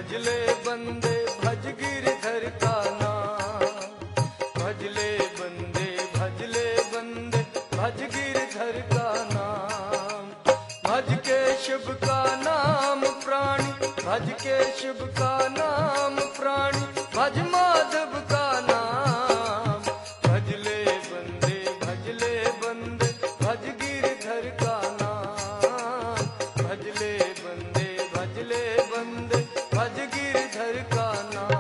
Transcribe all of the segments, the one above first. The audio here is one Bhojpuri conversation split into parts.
भजले बंदे भज गिरधर का नाम, भजले बंदे भज गिरधर का नाम। भज के शिव का नाम प्राणी, भज के शिव का नाम प्राणी, भज माधव का नाम। भजले बंदे भज गिरधर का नाम, भजले बंदे भज गिरधर का नाम।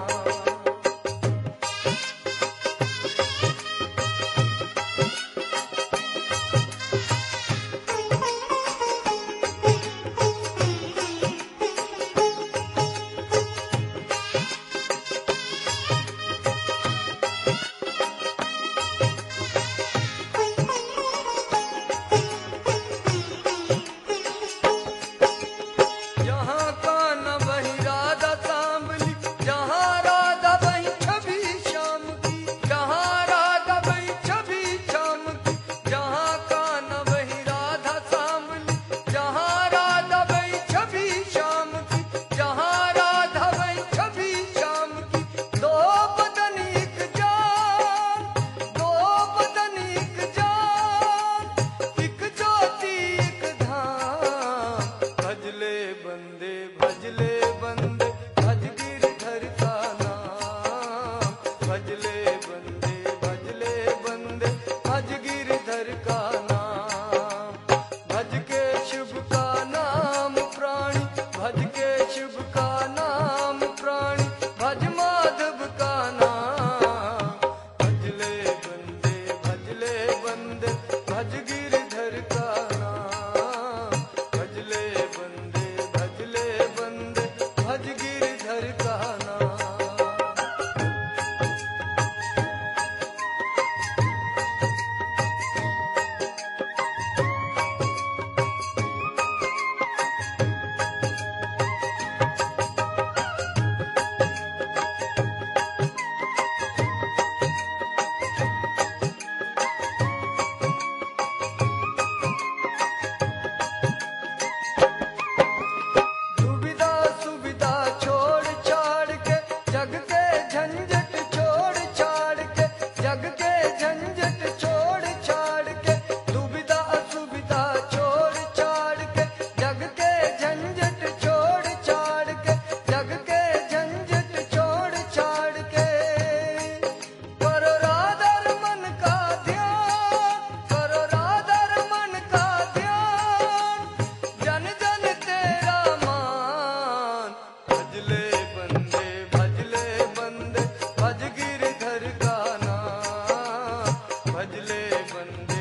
जहाँ कान्हा वहीं राधा सांवली, जहाँ राधा वहीं छवि श्याम की, जहाँ राधा वहीं छवि श्याम की। जहाँ कान्हा वहीं राधा सांवली, जहाँ राधा वहीं छवि श्याम की, जहाँ राधा वहीं छवि श्याम की। दो बदन एक जान, दो बदन एक जान, एक ज्योति एक धाम। भजले बंदे भज गिरधर का नाम, भजले बंदे भज गिरधर का नाम। भज के शिव का नाम प्राणी, भज के शिव का नाम प्राणी, भज माधव का नाम। भजले बंदे भज गिरधर का नाम, भजले बंदे भज गिरधर का नाम। दुविधा सुविधा छोड़ छाड़ के, जग के झंझट छोड़ छाड़ के, जग के झंझट छोड़ छाड़ के। दुविधा असुविधा छोड़ छाड़ के, जग के झंझट छोड़ छाड़ के, जग के झंझट छोड़ छाड़ के। करो राधा रमन का ध्यान, करो राधा रमन का ध्यान, जन जन तेरा मान। भजले बंदे भज गिरधर का नाम, भजले बंदे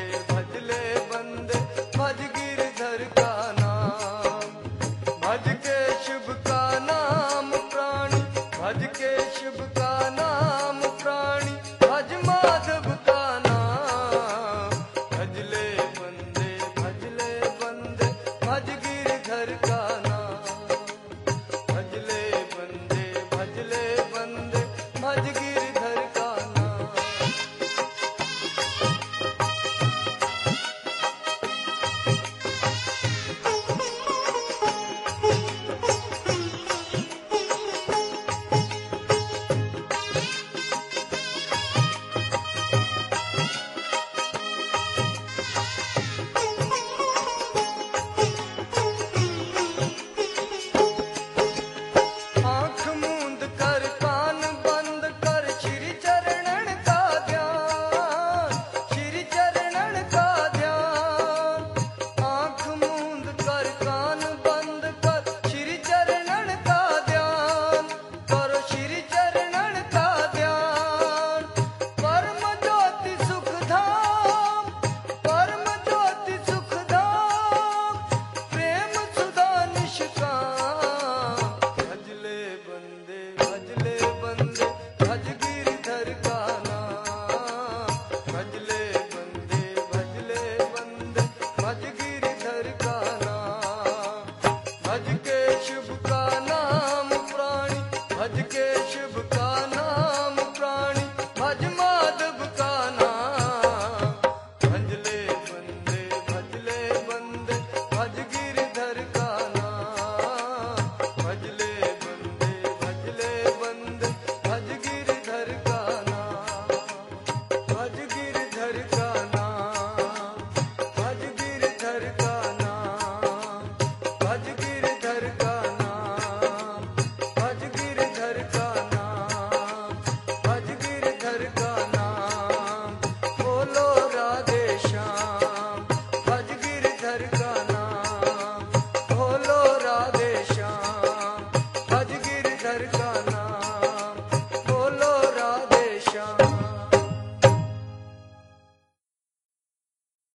भज गिरधर का नाम। भज के शिव का नाम प्राणी, भज के शिव का नाम प्राणी, भज माधव का नाम। भजले बंदे भज गिरधर का नाम।